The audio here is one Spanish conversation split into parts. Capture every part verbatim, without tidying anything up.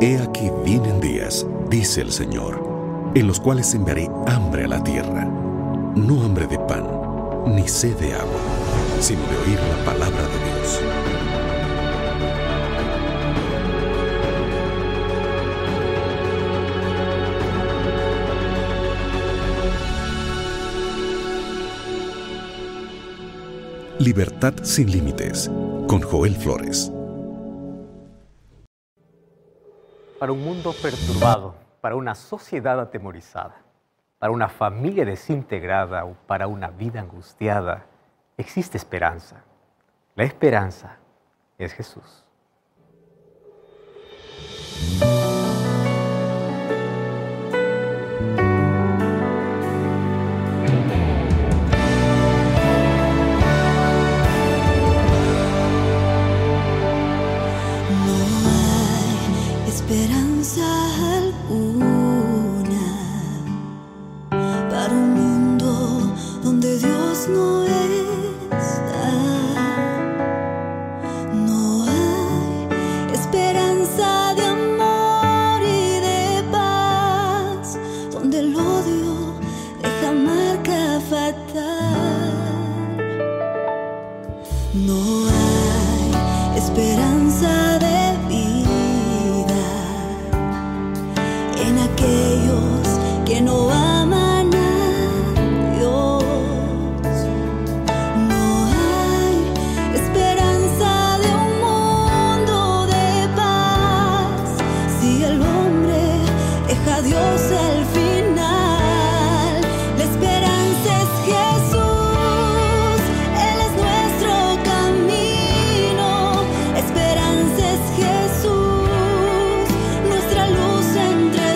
He aquí vienen días, dice el Señor, en los cuales enviaré hambre a la tierra, no hambre de pan, ni sed de agua, sino de oír la palabra de Dios. Libertad sin límites, con Joel Flores. Para un mundo perturbado, para una sociedad atemorizada, para una familia desintegrada o para una vida angustiada, existe esperanza. La esperanza es Jesús. Esperanza alguna para un mundo donde Dios no está. No hay esperanza de amor y de paz, donde el odio deja marca fatal. No hay esperanza de aquellos que no aman a Dios. No hay esperanza de un mundo de paz si el hombre deja a Dios al final. La esperanza es Jesús, Él es nuestro camino. La esperanza es Jesús, nuestra luz entre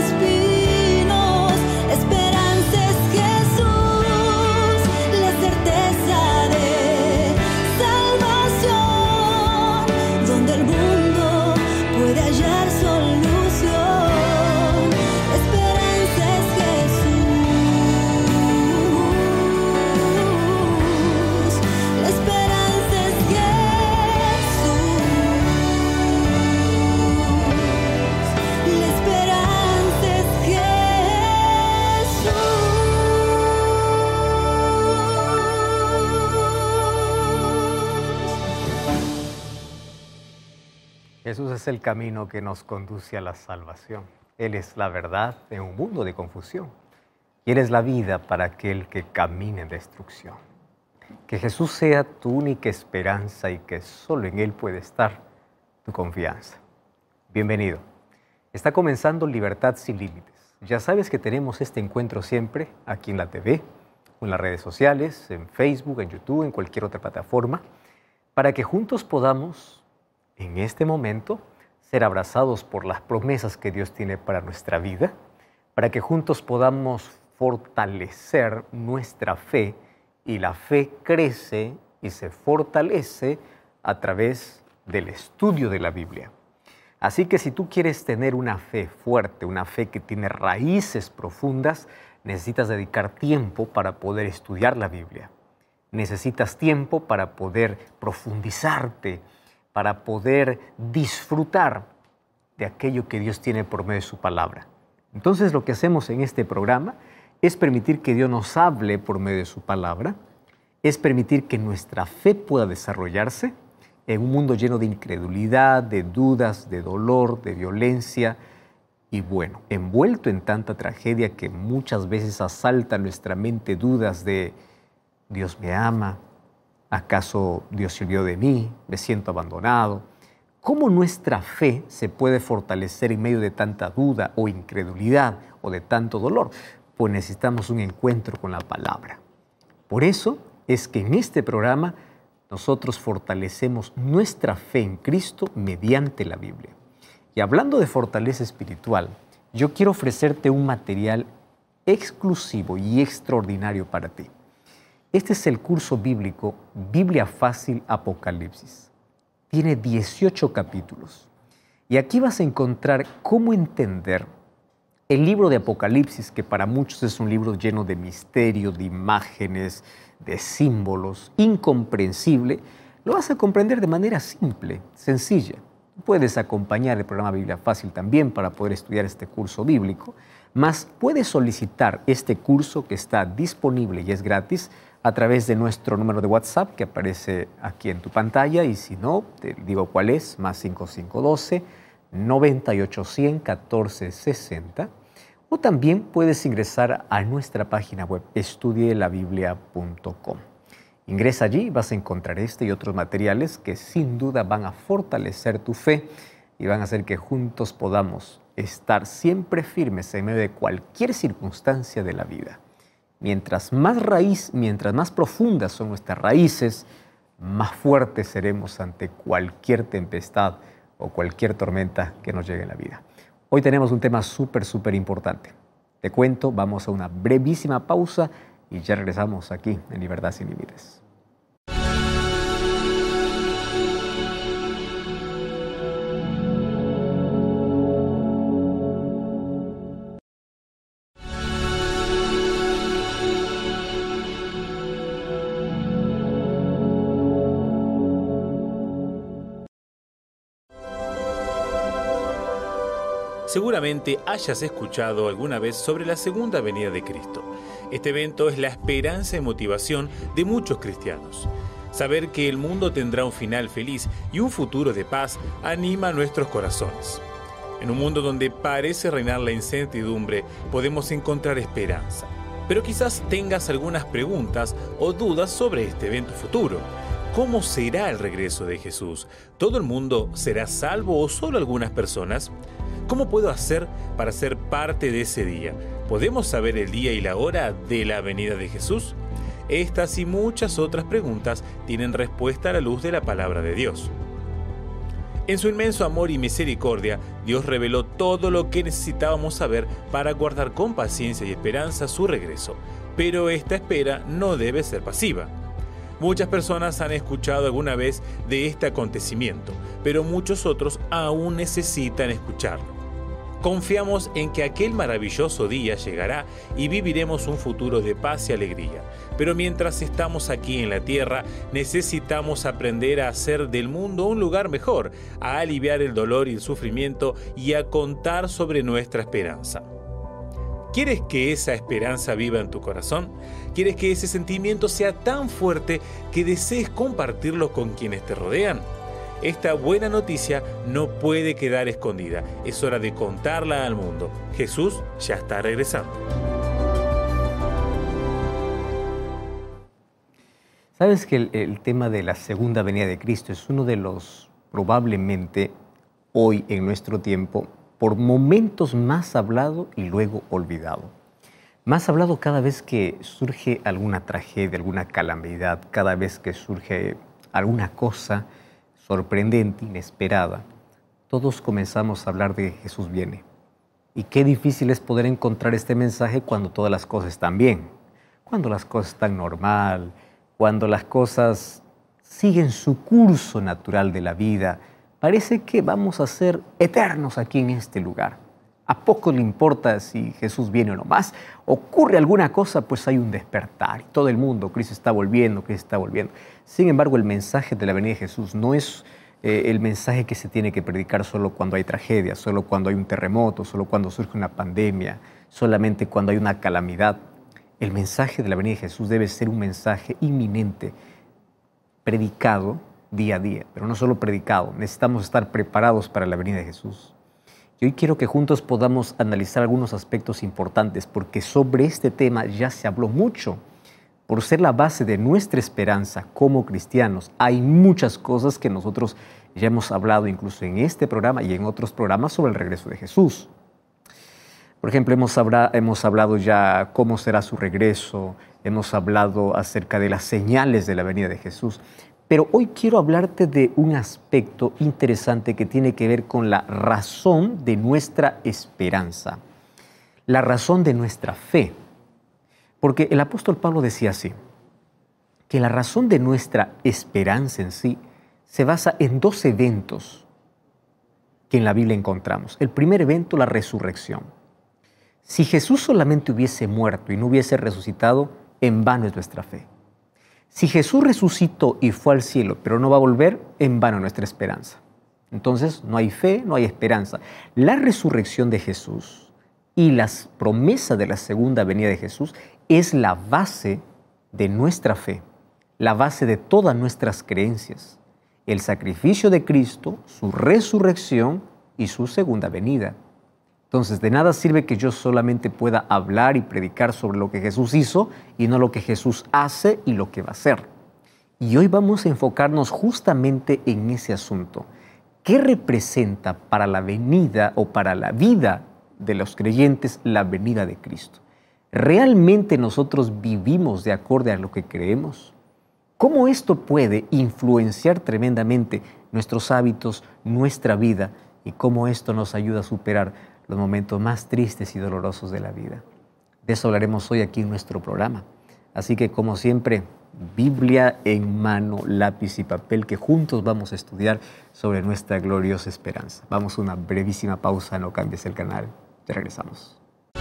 Jesús es el camino que nos conduce a la salvación. Él es la verdad en un mundo de confusión. Y Él es la vida para aquel que camina en destrucción. Que Jesús sea tu única esperanza y que solo en Él puede estar tu confianza. Bienvenido. Está comenzando Libertad sin Límites. Ya sabes que tenemos este encuentro siempre aquí en la T V, en las redes sociales, en Facebook, en YouTube, en cualquier otra plataforma, para que juntos podamos en este momento, ser abrazados por las promesas que Dios tiene para nuestra vida, para que juntos podamos fortalecer nuestra fe, y la fe crece y se fortalece a través del estudio de la Biblia. Así que si tú quieres tener una fe fuerte, una fe que tiene raíces profundas, necesitas dedicar tiempo para poder estudiar la Biblia. Necesitas tiempo para poder profundizarte, para poder disfrutar de aquello que Dios tiene por medio de su palabra. Entonces, lo que hacemos en este programa es permitir que Dios nos hable por medio de su palabra, es permitir que nuestra fe pueda desarrollarse en un mundo lleno de incredulidad, de dudas, de dolor, de violencia y, bueno, envuelto en tanta tragedia que muchas veces asalta nuestra mente dudas de ¿Dios me ama? ¿Acaso Dios se olvidó de mí? ¿Me siento abandonado? ¿Cómo nuestra fe se puede fortalecer en medio de tanta duda o incredulidad o de tanto dolor? Pues necesitamos un encuentro con la palabra. Por eso es que en este programa nosotros fortalecemos nuestra fe en Cristo mediante la Biblia. Y hablando de fortaleza espiritual, yo quiero ofrecerte un material exclusivo y extraordinario para ti. Este es el curso bíblico Biblia Fácil Apocalipsis. Tiene dieciocho capítulos. Y aquí vas a encontrar cómo entender el libro de Apocalipsis, que para muchos es un libro lleno de misterio, de imágenes, de símbolos, incomprensible. Lo vas a comprender de manera simple, sencilla. Puedes acompañar el programa Biblia Fácil también para poder estudiar este curso bíblico, más puedes solicitar este curso que está disponible y es gratis a través de nuestro número de WhatsApp que aparece aquí en tu pantalla, y si no, te digo cuál es, más cinco cinco uno dos, noventa y ocho cien, catorce sesenta, o también puedes ingresar a nuestra página web estudie la biblia punto com. Ingresa allí, vas a encontrar este y otros materiales que sin duda van a fortalecer tu fe y van a hacer que juntos podamos estar siempre firmes en medio de cualquier circunstancia de la vida. Mientras más raíz, mientras más profundas son nuestras raíces, más fuertes seremos ante cualquier tempestad o cualquier tormenta que nos llegue en la vida. Hoy tenemos un tema súper, súper importante. Te cuento, vamos a una brevísima pausa y ya regresamos aquí en Libertad Sin Límites. Seguramente hayas escuchado alguna vez sobre la segunda venida de Cristo. Este evento es la esperanza y motivación de muchos cristianos. Saber que el mundo tendrá un final feliz y un futuro de paz anima nuestros corazones. En un mundo donde parece reinar la incertidumbre, podemos encontrar esperanza. Pero quizás tengas algunas preguntas o dudas sobre este evento futuro. ¿Cómo será el regreso de Jesús? ¿Todo el mundo será salvo o solo algunas personas? ¿Cómo puedo hacer para ser parte de ese día? ¿Podemos saber el día y la hora de la venida de Jesús? Estas y muchas otras preguntas tienen respuesta a la luz de la palabra de Dios. En su inmenso amor y misericordia, Dios reveló todo lo que necesitábamos saber para guardar con paciencia y esperanza su regreso. Pero esta espera no debe ser pasiva. Muchas personas han escuchado alguna vez de este acontecimiento, pero muchos otros aún necesitan escucharlo. Confiamos en que aquel maravilloso día llegará y viviremos un futuro de paz y alegría. Pero mientras estamos aquí en la tierra, necesitamos aprender a hacer del mundo un lugar mejor, a aliviar el dolor y el sufrimiento y a contar sobre nuestra esperanza. ¿Quieres que esa esperanza viva en tu corazón? ¿Quieres que ese sentimiento sea tan fuerte que desees compartirlo con quienes te rodean? Esta buena noticia no puede quedar escondida. Es hora de contarla al mundo. Jesús ya está regresando. ¿Sabes que el, el tema de la segunda venida de Cristo es uno de los, probablemente, hoy en nuestro tiempo, por momentos más hablado y luego olvidado? Más hablado cada vez que surge alguna tragedia, alguna calamidad, cada vez que surge alguna cosa sorprendente, inesperada, todos comenzamos a hablar de Jesús viene. Y qué difícil es poder encontrar este mensaje cuando todas las cosas están bien, cuando las cosas están normal, cuando las cosas siguen su curso natural de la vida. Parece que vamos a ser eternos aquí en este lugar. A poco le importa si Jesús viene o no más. Ocurre alguna cosa, pues hay un despertar. Y todo el mundo, Cristo está volviendo, Cristo está volviendo. Sin embargo, el mensaje de la venida de Jesús no es eh, el mensaje que se tiene que predicar solo cuando hay tragedia, solo cuando hay un terremoto, solo cuando surge una pandemia, solamente cuando hay una calamidad. El mensaje de la venida de Jesús debe ser un mensaje inminente, predicado día a día, pero no solo predicado. Necesitamos estar preparados para la venida de Jesús. Y hoy quiero que juntos podamos analizar algunos aspectos importantes, porque sobre este tema ya se habló mucho. Por ser la base de nuestra esperanza como cristianos, hay muchas cosas que nosotros ya hemos hablado incluso en este programa y en otros programas sobre el regreso de Jesús. Por ejemplo, hemos, habla, hemos hablado ya cómo será su regreso, hemos hablado acerca de las señales de la venida de Jesús. Pero hoy quiero hablarte de un aspecto interesante que tiene que ver con la razón de nuestra esperanza, la razón de nuestra fe. Porque el apóstol Pablo decía así, que la razón de nuestra esperanza en sí se basa en dos eventos que en la Biblia encontramos. El primer evento, la resurrección. Si Jesús solamente hubiese muerto y no hubiese resucitado, en vano es nuestra fe. Si Jesús resucitó y fue al cielo, pero no va a volver, en vano nuestra esperanza. Entonces no hay fe, no hay esperanza. La resurrección de Jesús y las promesas de la segunda venida de Jesús es la base de nuestra fe, la base de todas nuestras creencias. El sacrificio de Cristo, su resurrección y su segunda venida. Entonces, de nada sirve que yo solamente pueda hablar y predicar sobre lo que Jesús hizo y no lo que Jesús hace y lo que va a hacer. Y hoy vamos a enfocarnos justamente en ese asunto. ¿Qué representa para la venida o para la vida de los creyentes la venida de Cristo? ¿Realmente nosotros vivimos de acuerdo a lo que creemos? ¿Cómo esto puede influenciar tremendamente nuestros hábitos, nuestra vida, y cómo esto nos ayuda a superar los momentos más tristes y dolorosos de la vida? De eso hablaremos hoy aquí en nuestro programa. Así que, como siempre, Biblia en mano, lápiz y papel, que juntos vamos a estudiar sobre nuestra gloriosa esperanza. Vamos a una brevísima pausa, no cambies el canal. Ya regresamos.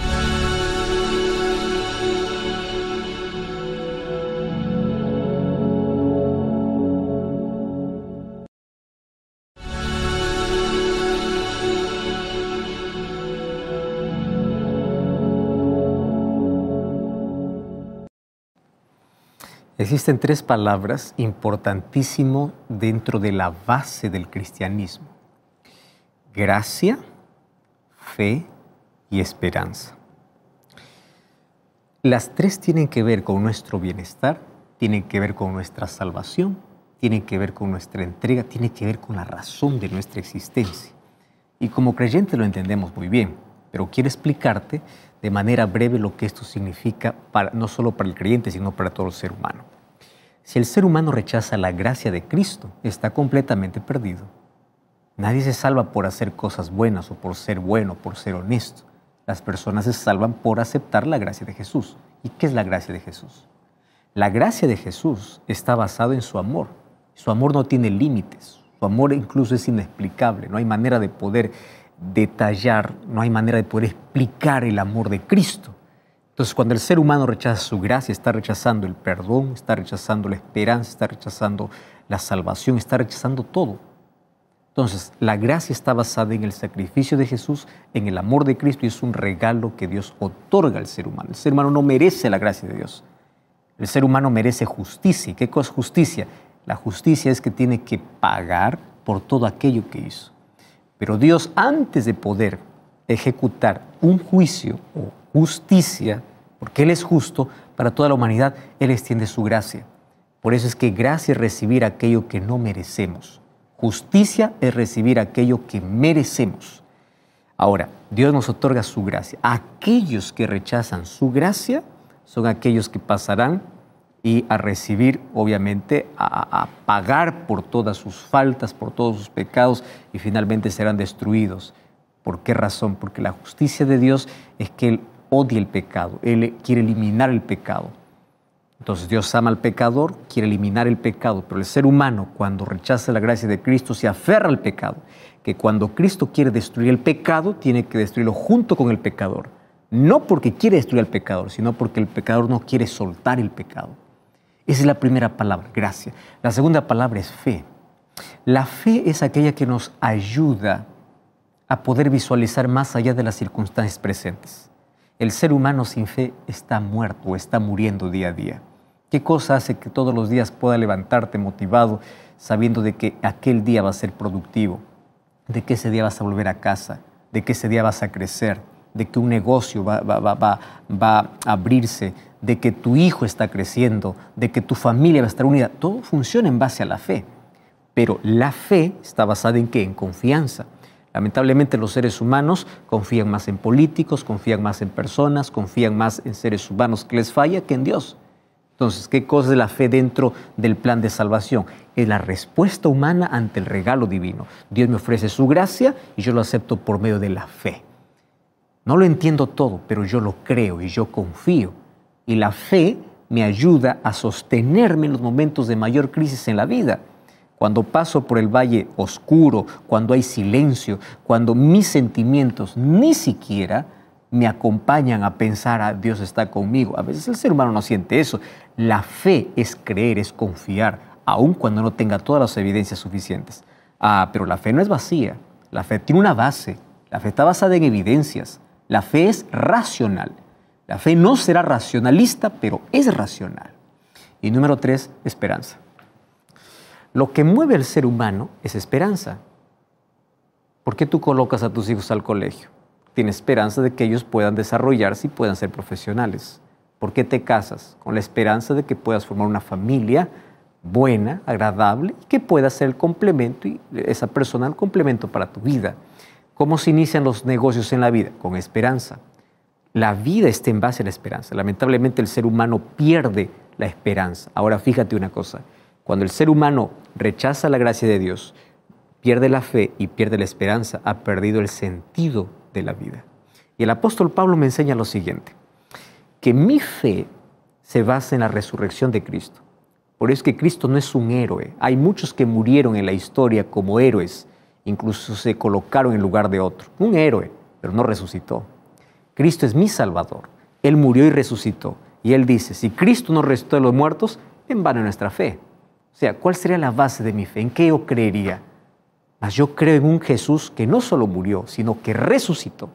Existen tres palabras importantísimas dentro de la base del cristianismo: gracia, fe y esperanza. Las tres tienen que ver con nuestro bienestar, tienen que ver con nuestra salvación, tienen que ver con nuestra entrega, tienen que ver con la razón de nuestra existencia. Y como creyentes lo entendemos muy bien, pero quiero explicarte de manera breve lo que esto significa, para, no solo para el creyente, sino para todo el ser humano. Si el ser humano rechaza la gracia de Cristo, está completamente perdido. Nadie se salva por hacer cosas buenas o por ser bueno, por ser honesto. Las personas se salvan por aceptar la gracia de Jesús. ¿Y qué es la gracia de Jesús? La gracia de Jesús está basada en su amor. Su amor no tiene límites. Su amor incluso es inexplicable. No hay manera de poder detallar, no hay manera de poder explicar el amor de Cristo. Entonces, cuando el ser humano rechaza su gracia, está rechazando el perdón, está rechazando la esperanza, está rechazando la salvación, está rechazando todo. Entonces, la gracia está basada en el sacrificio de Jesús, en el amor de Cristo, y es un regalo que Dios otorga al ser humano. El ser humano no merece la gracia de Dios. El ser humano merece justicia. ¿Qué cosa es justicia? La justicia es que tiene que pagar por todo aquello que hizo. Pero Dios, antes de poder ejecutar un juicio o justicia, porque Él es justo para toda la humanidad, Él extiende su gracia. Por eso es que gracia es recibir aquello que no merecemos. Justicia es recibir aquello que merecemos. Ahora, Dios nos otorga su gracia. Aquellos que rechazan su gracia son aquellos que pasarán y a recibir, obviamente, a, a pagar por todas sus faltas, por todos sus pecados, y finalmente serán destruidos. ¿Por qué razón? Porque la justicia de Dios es que Él odia el pecado, Él quiere eliminar el pecado. Entonces Dios ama al pecador, quiere eliminar el pecado, pero el ser humano, cuando rechaza la gracia de Cristo, se aferra al pecado, que cuando Cristo quiere destruir el pecado, tiene que destruirlo junto con el pecador. No porque quiere destruir al pecador, sino porque el pecador no quiere soltar el pecado. Esa es la primera palabra, gracia. La segunda palabra es fe. La fe es aquella que nos ayuda a poder visualizar más allá de las circunstancias presentes. El ser humano sin fe está muerto o está muriendo día a día. ¿Qué cosa hace que todos los días pueda levantarte motivado sabiendo de que aquel día va a ser productivo, de que ese día vas a volver a casa, de que ese día vas a crecer, de que un negocio va, va, va, va, va a abrirse, de que tu hijo está creciendo, de que tu familia va a estar unida? Todo funciona en base a la fe. Pero la fe está basada en ¿qué? En confianza. Lamentablemente los seres humanos confían más en políticos, confían más en personas, confían más en seres humanos que les falla que en Dios. Entonces, ¿qué cosa es la fe dentro del plan de salvación? Es la respuesta humana ante el regalo divino. Dios me ofrece su gracia y yo lo acepto por medio de la fe. No lo entiendo todo, pero yo lo creo y yo confío. Y la fe me ayuda a sostenerme en los momentos de mayor crisis en la vida. Cuando paso por el valle oscuro, cuando hay silencio, cuando mis sentimientos ni siquiera me acompañan a pensar, ah, Dios está conmigo. A veces el ser humano no siente eso. La fe es creer, es confiar, aun cuando no tenga todas las evidencias suficientes. Ah, pero la fe no es vacía. La fe tiene una base. La fe está basada en evidencias. La fe es racional. La fe no será racionalista, pero es racional. Y número tres, esperanza. Lo que mueve al ser humano es esperanza. ¿Por qué tú colocas a tus hijos al colegio? Tienes esperanza de que ellos puedan desarrollarse y puedan ser profesionales. ¿Por qué te casas? Con la esperanza de que puedas formar una familia buena, agradable, y que pueda ser el complemento, y esa persona el complemento para tu vida. ¿Cómo se inician los negocios en la vida? Con esperanza. La vida está en base a la esperanza. Lamentablemente el ser humano pierde la esperanza. Ahora fíjate una cosa, cuando el ser humano rechaza la gracia de Dios, pierde la fe y pierde la esperanza, ha perdido el sentido de la vida. Y el apóstol Pablo me enseña lo siguiente, que mi fe se basa en la resurrección de Cristo. Por eso es que Cristo no es un héroe. Hay muchos que murieron en la historia como héroes, incluso se colocaron en lugar de otro. Un héroe, pero no resucitó. Cristo es mi Salvador. Él murió y resucitó. Y Él dice, si Cristo no resucitó de los muertos, en vano nuestra fe. O sea, ¿cuál sería la base de mi fe? ¿En qué yo creería? Mas yo creo en un Jesús que no solo murió, sino que resucitó.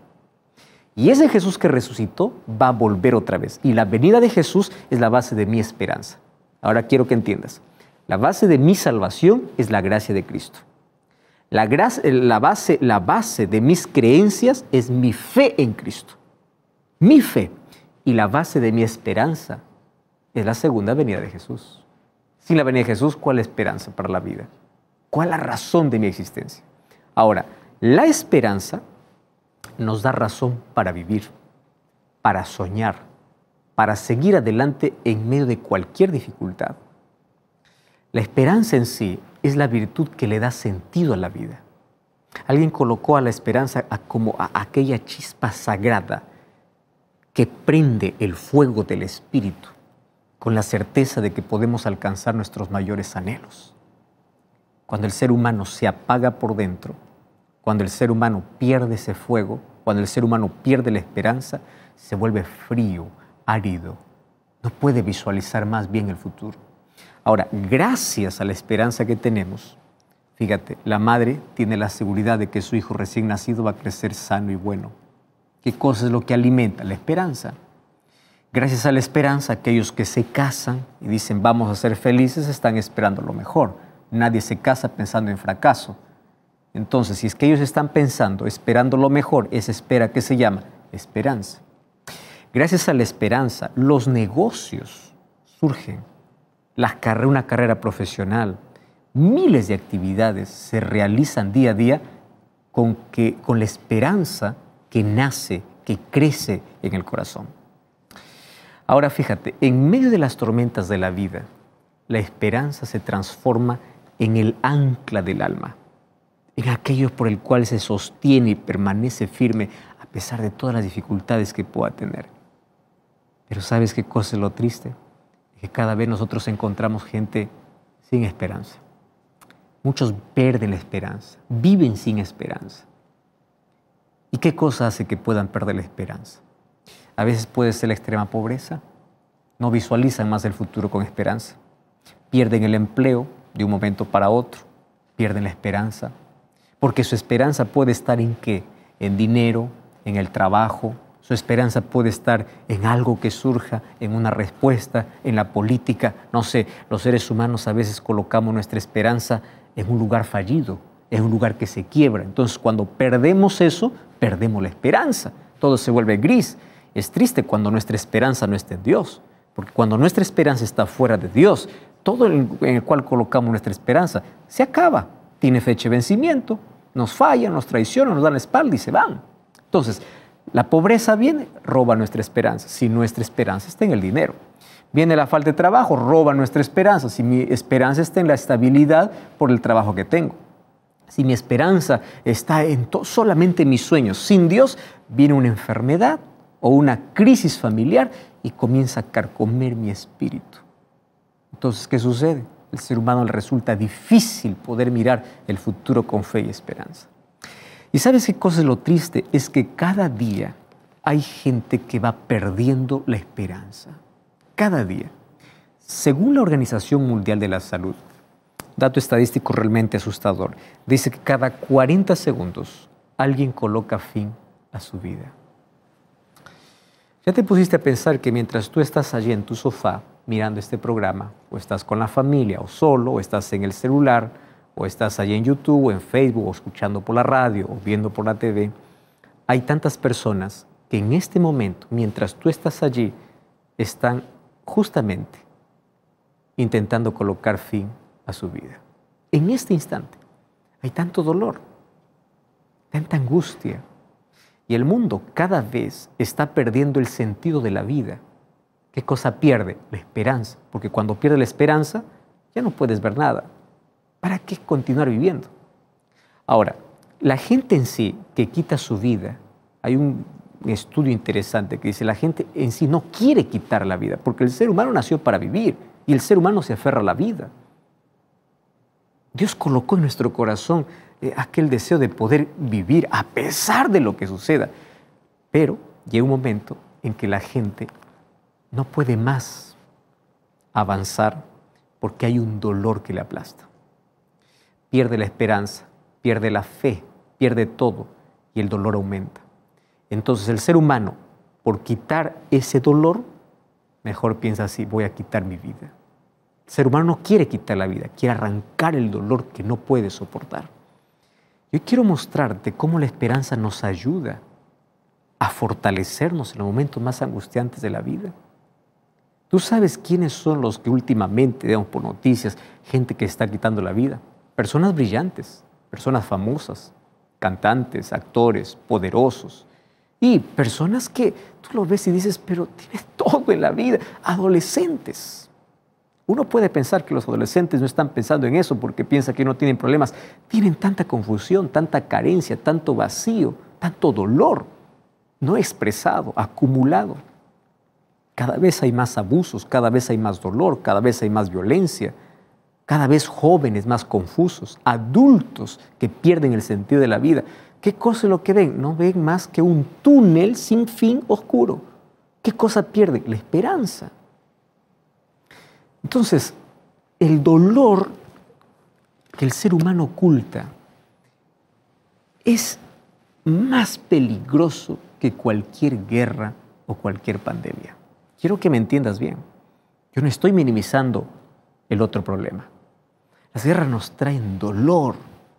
Y ese Jesús que resucitó va a volver otra vez. Y la venida de Jesús es la base de mi esperanza. Ahora quiero que entiendas. La base de mi salvación es la gracia de Cristo. La, gracia, la, base, la base de mis creencias es mi fe en Cristo. Mi fe. Y la base de mi esperanza es la segunda venida de Jesús. Sin la venida de Jesús, ¿cuál es la esperanza para la vida? ¿Cuál es la razón de mi existencia? Ahora, la esperanza nos da razón para vivir, para soñar, para seguir adelante en medio de cualquier dificultad. La esperanza en sí es la virtud que le da sentido a la vida. Alguien colocó a la esperanza a como a aquella chispa sagrada que prende el fuego del espíritu con la certeza de que podemos alcanzar nuestros mayores anhelos. Cuando el ser humano se apaga por dentro, cuando el ser humano pierde ese fuego, cuando el ser humano pierde la esperanza, se vuelve frío, árido, no puede visualizar más bien el futuro. Ahora, gracias a la esperanza que tenemos, fíjate, la madre tiene la seguridad de que su hijo recién nacido va a crecer sano y bueno. ¿Qué cosa es lo que alimenta? La esperanza. Gracias a la esperanza, aquellos que se casan y dicen vamos a ser felices, están esperando lo mejor. Nadie se casa pensando en fracaso. Entonces, si es que ellos están pensando, esperando lo mejor, esa espera que se llama esperanza. Gracias a la esperanza, los negocios surgen, la carrera, una carrera profesional, miles de actividades se realizan día a día con, que, con la esperanza que nace, que crece en el corazón. Ahora fíjate, en medio de las tormentas de la vida, la esperanza se transforma en el ancla del alma, en aquello por el cual se sostiene y permanece firme a pesar de todas las dificultades que pueda tener. Pero ¿sabes qué cosa es lo triste? Que cada vez nosotros encontramos gente sin esperanza. Muchos pierden la esperanza, viven sin esperanza. ¿Y qué cosa hace que puedan perder la esperanza? A veces puede ser la extrema pobreza. No visualizan más el futuro con esperanza. Pierden el empleo de un momento para otro. Pierden la esperanza. Porque su esperanza puede estar en ¿qué? En dinero, en el trabajo. Su esperanza puede estar en algo que surja, en una respuesta, en la política. No sé, los seres humanos a veces colocamos nuestra esperanza en un lugar fallido, en un lugar que se quiebra. Entonces, cuando perdemos eso, perdemos la esperanza. Todo se vuelve gris. Es triste cuando nuestra esperanza no está en Dios, porque cuando nuestra esperanza está fuera de Dios, todo en el cual colocamos nuestra esperanza se acaba, tiene fecha de vencimiento, nos fallan, nos traicionan, nos dan la espalda y se van. Entonces, la pobreza viene, roba nuestra esperanza, si nuestra esperanza está en el dinero. Viene la falta de trabajo, roba nuestra esperanza, si mi esperanza está en la estabilidad por el trabajo que tengo. Si mi esperanza está en solamente en mis sueños, sin Dios, viene una enfermedad o una crisis familiar y comienza a carcomer mi espíritu. Entonces, ¿qué sucede? El ser humano le resulta difícil poder mirar el futuro con fe y esperanza. ¿Y sabes qué cosa es lo triste? Es que cada día hay gente que va perdiendo la esperanza. Cada día. Según la Organización Mundial de la Salud, dato estadístico realmente asustador. Dice que cada cuarenta segundos alguien coloca fin a su vida. ¿Ya te pusiste a pensar que mientras tú estás allí en tu sofá mirando este programa, o estás con la familia, o solo, o estás en el celular, o estás allí en YouTube, o en Facebook, o escuchando por la radio, o viendo por la T V, hay tantas personas que en este momento, mientras tú estás allí, están justamente intentando colocar fin a su vida? En este instante hay tanto dolor, tanta angustia, y el mundo cada vez está perdiendo el sentido de la vida. ¿Qué cosa pierde? La esperanza, porque cuando pierde la esperanza ya no puedes ver nada. ¿Para qué continuar viviendo? Ahora, la gente en sí que quita su vida, hay un estudio interesante que dice la gente en sí no quiere quitar la vida, porque el ser humano nació para vivir y el ser humano se aferra a la vida. Dios colocó en nuestro corazón eh, aquel deseo de poder vivir a pesar de lo que suceda. Pero llega un momento en que la gente no puede más avanzar porque hay un dolor que le aplasta. Pierde la esperanza, pierde la fe, pierde todo y el dolor aumenta. Entonces el ser humano, por quitar ese dolor, mejor piensa así: voy a quitar mi vida. El ser humano no quiere quitar la vida, quiere arrancar el dolor que no puede soportar. Yo quiero mostrarte cómo la esperanza nos ayuda a fortalecernos en los momentos más angustiantes de la vida. ¿Tú sabes quiénes son los que últimamente, digamos por noticias, gente que está quitando la vida? Personas brillantes, personas famosas, cantantes, actores, poderosos. Y personas que tú lo ves y dices, pero tienes todo en la vida. Adolescentes. Uno puede pensar que los adolescentes no están pensando en eso porque piensan que no tienen problemas. Tienen tanta confusión, tanta carencia, tanto vacío, tanto dolor no expresado, acumulado. Cada vez hay más abusos, cada vez hay más dolor, cada vez hay más violencia, cada vez jóvenes más confusos, adultos que pierden el sentido de la vida. ¿Qué cosa es lo que ven? No ven más que un túnel sin fin oscuro. ¿Qué cosa pierden? La esperanza. Entonces, el dolor que el ser humano oculta es más peligroso que cualquier guerra o cualquier pandemia. Quiero que me entiendas bien. Yo no estoy minimizando el otro problema. Las guerras nos traen dolor.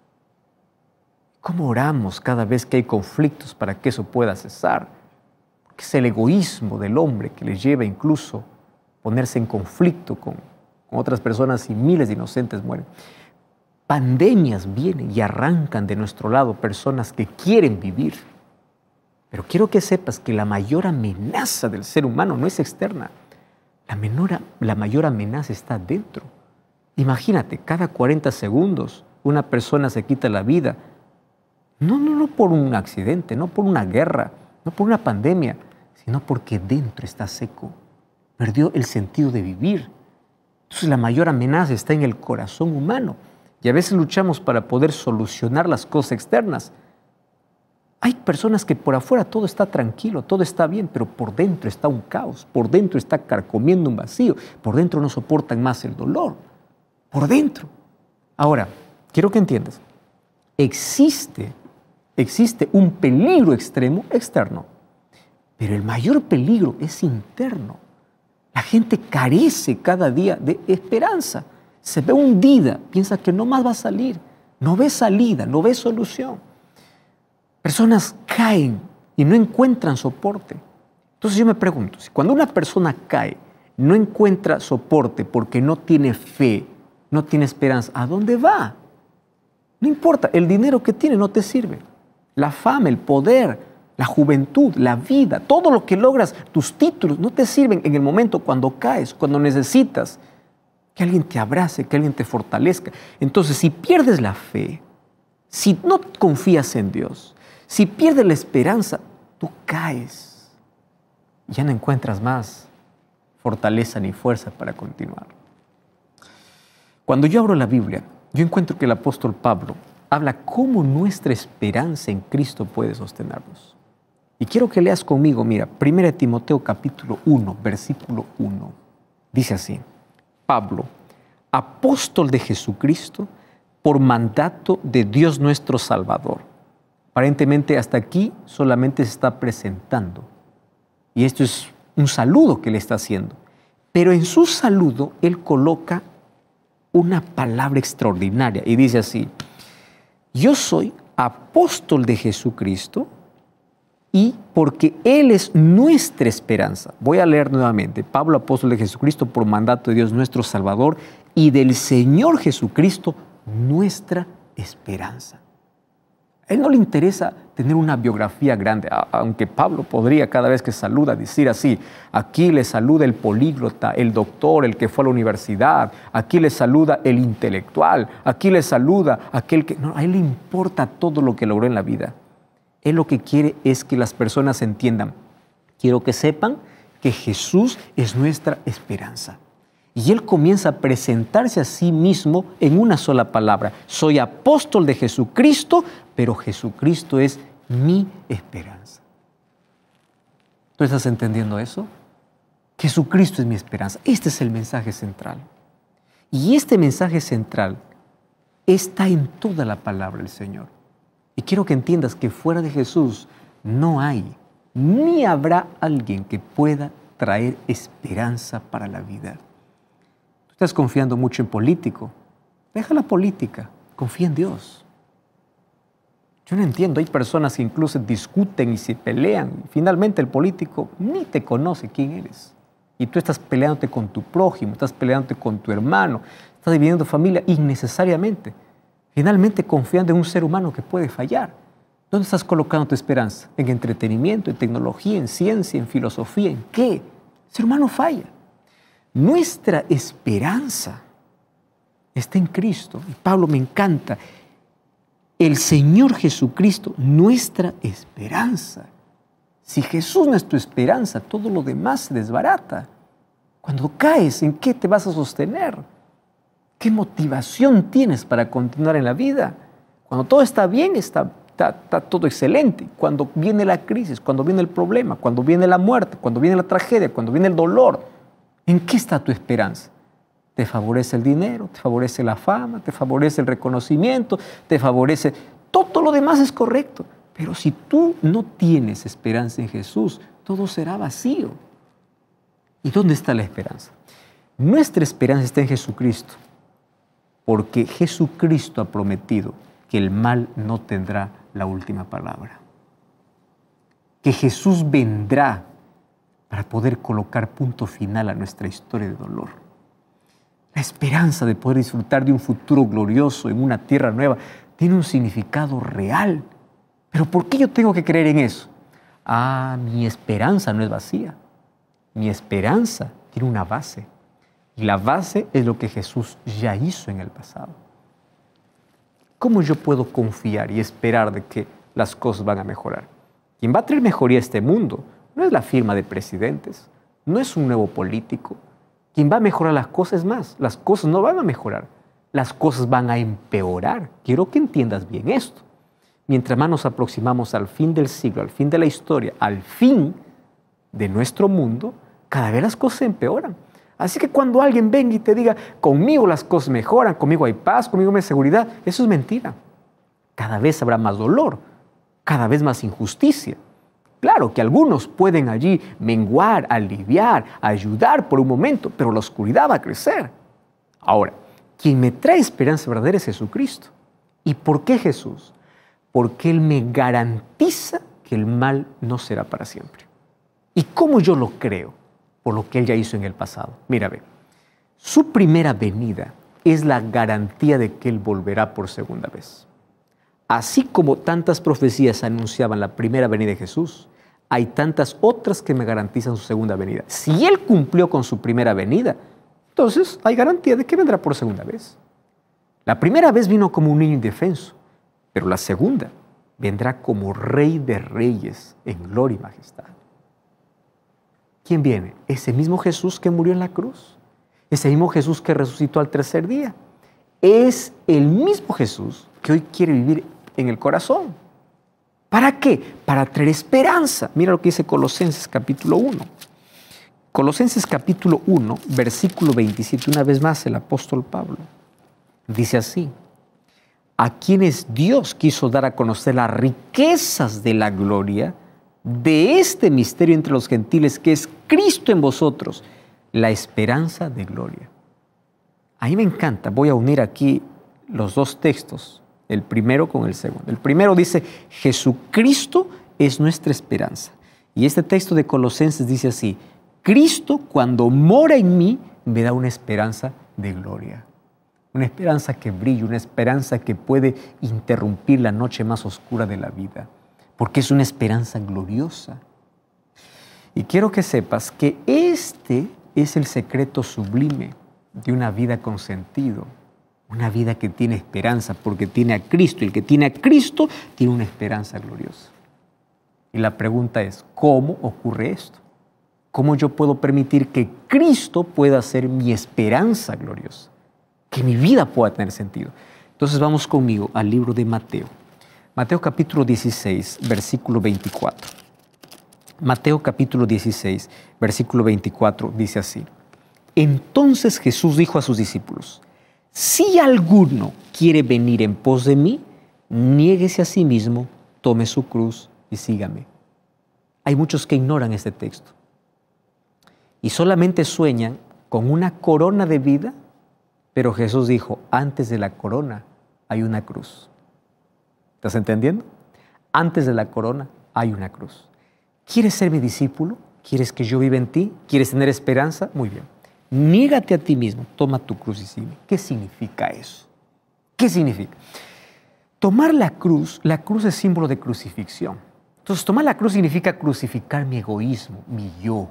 ¿Cómo oramos cada vez que hay conflictos para que eso pueda cesar? Porque es el egoísmo del hombre que le lleva incluso a ponerse en conflicto con, con otras personas y miles de inocentes mueren. Pandemias vienen y arrancan de nuestro lado personas que quieren vivir. Pero quiero que sepas que la mayor amenaza del ser humano no es externa. La, menor, la mayor amenaza está dentro. Imagínate, cada cuarenta segundos una persona se quita la vida. No, no, no por un accidente, no por una guerra, no por una pandemia, sino porque dentro está seco. Perdió el sentido de vivir. Entonces la mayor amenaza está en el corazón humano. Y a veces luchamos para poder solucionar las cosas externas. Hay personas que por afuera todo está tranquilo, todo está bien, pero por dentro está un caos, por dentro está carcomiendo un vacío, por dentro no soportan más el dolor, por dentro. Ahora, quiero que entiendas, existe, existe un peligro extremo externo, pero el mayor peligro es interno. La gente carece cada día de esperanza, se ve hundida, piensa que no más va a salir, no ve salida, no ve solución. Personas caen y no encuentran soporte. Entonces yo me pregunto, si cuando una persona cae, no encuentra soporte porque no tiene fe, no tiene esperanza, ¿a dónde va? No importa, el dinero que tiene no te sirve. La fama, el poder, la juventud, la vida, todo lo que logras, tus títulos, no te sirven en el momento cuando caes, cuando necesitas que alguien te abrace, que alguien te fortalezca. Entonces, si pierdes la fe, si no confías en Dios, si pierdes la esperanza, tú caes. Ya no encuentras más fortaleza ni fuerza para continuar. Cuando yo abro la Biblia, yo encuentro que el apóstol Pablo habla cómo nuestra esperanza en Cristo puede sostenernos. Y quiero que leas conmigo, mira, primera de Timoteo capítulo uno, versículo uno. Dice así: Pablo, apóstol de Jesucristo por mandato de Dios nuestro Salvador. Aparentemente hasta aquí solamente se está presentando. Y esto es un saludo que le está haciendo. Pero en su saludo él coloca una palabra extraordinaria y dice así: yo soy apóstol de Jesucristo y porque Él es nuestra esperanza. Voy a leer nuevamente. Pablo, apóstol de Jesucristo por mandato de Dios nuestro Salvador y del Señor Jesucristo, nuestra esperanza. A él no le interesa tener una biografía grande, aunque Pablo podría cada vez que saluda decir así: aquí le saluda el políglota, el doctor, el que fue a la universidad, aquí le saluda el intelectual, aquí le saluda aquel que... No, a él le importa todo lo que logró en la vida. Él lo que quiere es que las personas entiendan. Quiero que sepan que Jesús es nuestra esperanza. Y él comienza a presentarse a sí mismo en una sola palabra: soy apóstol de Jesucristo, pero Jesucristo es mi esperanza. ¿Tú estás entendiendo eso? Jesucristo es mi esperanza. Este es el mensaje central. Y este mensaje central está en toda la palabra del Señor. Y quiero que entiendas que fuera de Jesús no hay, ni habrá alguien que pueda traer esperanza para la vida. Tú estás confiando mucho en político. Deja la política, confía en Dios. Yo no entiendo, hay personas que incluso discuten y se pelean. Finalmente el político ni te conoce quién eres. Y tú estás peleándote con tu prójimo, estás peleándote con tu hermano, estás dividiendo familia innecesariamente. Finalmente confiando en un ser humano que puede fallar. ¿Dónde estás colocando tu esperanza? ¿En entretenimiento, en tecnología, en ciencia, en filosofía? ¿En qué? El ser humano falla. Nuestra esperanza está en Cristo. Y Pablo me encanta. El Señor Jesucristo, nuestra esperanza. Si Jesús no es tu esperanza, todo lo demás se desbarata. Cuando caes, ¿en qué te vas a sostener? ¿Qué motivación tienes para continuar en la vida? Cuando todo está bien, está, está, está todo excelente. Cuando viene la crisis, cuando viene el problema, cuando viene la muerte, cuando viene la tragedia, cuando viene el dolor, ¿en qué está tu esperanza? ¿Te favorece el dinero? ¿Te favorece la fama? ¿Te favorece el reconocimiento? ¿Te favorece? Todo lo demás es correcto. Pero si tú no tienes esperanza en Jesús, todo será vacío. ¿Y dónde está la esperanza? Nuestra esperanza está en Jesucristo, porque Jesucristo ha prometido que el mal no tendrá la última palabra. Que Jesús vendrá para poder colocar punto final a nuestra historia de dolor. La esperanza de poder disfrutar de un futuro glorioso en una tierra nueva tiene un significado real. ¿Pero por qué yo tengo que creer en eso? Ah, mi esperanza no es vacía. Mi esperanza tiene una base. Y la base es lo que Jesús ya hizo en el pasado. ¿Cómo yo puedo confiar y esperar de que las cosas van a mejorar? Quien va a traer mejoría a este mundo no es la firma de presidentes, no es un nuevo político. Quien va a mejorar las cosas es más, las cosas no van a mejorar, las cosas van a empeorar. Quiero que entiendas bien esto. Mientras más nos aproximamos al fin del siglo, al fin de la historia, al fin de nuestro mundo, cada vez las cosas empeoran. Así que cuando alguien venga y te diga, conmigo las cosas mejoran, conmigo hay paz, conmigo hay seguridad, eso es mentira. Cada vez habrá más dolor, cada vez más injusticia. Claro que algunos pueden allí menguar, aliviar, ayudar por un momento, pero la oscuridad va a crecer. Ahora, quien me trae esperanza verdadera es Jesucristo. ¿Y por qué Jesús? Porque Él me garantiza que el mal no será para siempre. ¿Y cómo yo lo creo? Por lo que Él ya hizo en el pasado. Mira, ve, su primera venida es la garantía de que Él volverá por segunda vez. Así como tantas profecías anunciaban la primera venida de Jesús, hay tantas otras que me garantizan su segunda venida. Si Él cumplió con su primera venida, entonces hay garantía de que vendrá por segunda vez. La primera vez vino como un niño indefenso, pero la segunda vendrá como Rey de Reyes en gloria y majestad. ¿Quién viene? Ese mismo Jesús que murió en la cruz. Ese mismo Jesús que resucitó al tercer día. Es el mismo Jesús que hoy quiere vivir en el corazón. ¿Para qué? Para traer esperanza. Mira lo que dice Colosenses capítulo uno. Colosenses capítulo uno, versículo veintisiete, una vez más el apóstol Pablo dice así: a quienes Dios quiso dar a conocer las riquezas de la gloria de este misterio entre los gentiles, que es Cristo en vosotros, la esperanza de gloria. A mí me encanta, voy a unir aquí los dos textos, el primero con el segundo. El primero dice, Jesucristo es nuestra esperanza. Y este texto de Colosenses dice así: Cristo, cuando mora en mí, me da una esperanza de gloria. Una esperanza que brilla, una esperanza que puede interrumpir la noche más oscura de la vida, porque es una esperanza gloriosa. Y quiero que sepas que este es el secreto sublime de una vida con sentido, una vida que tiene esperanza, porque tiene a Cristo. Y el que tiene a Cristo tiene una esperanza gloriosa. Y la pregunta es, ¿cómo ocurre esto? ¿Cómo yo puedo permitir que Cristo pueda ser mi esperanza gloriosa? Que mi vida pueda tener sentido. Entonces vamos conmigo al libro de Mateo. Mateo capítulo dieciséis, versículo veinticuatro. Mateo capítulo dieciséis, versículo veinticuatro dice así: entonces Jesús dijo a sus discípulos: si alguno quiere venir en pos de mí, niéguese a sí mismo, tome su cruz y sígame. Hay muchos que ignoran este texto y solamente sueñan con una corona de vida, pero Jesús dijo, antes de la corona hay una cruz. ¿Estás entendiendo? Antes de la corona hay una cruz. ¿Quieres ser mi discípulo? ¿Quieres que yo viva en ti? ¿Quieres tener esperanza? Muy bien. Niégate a ti mismo, toma tu cruz y sígueme. ¿Qué significa eso? ¿Qué significa? Tomar la cruz, la cruz es símbolo de crucifixión. Entonces, tomar la cruz significa crucificar mi egoísmo, mi yo,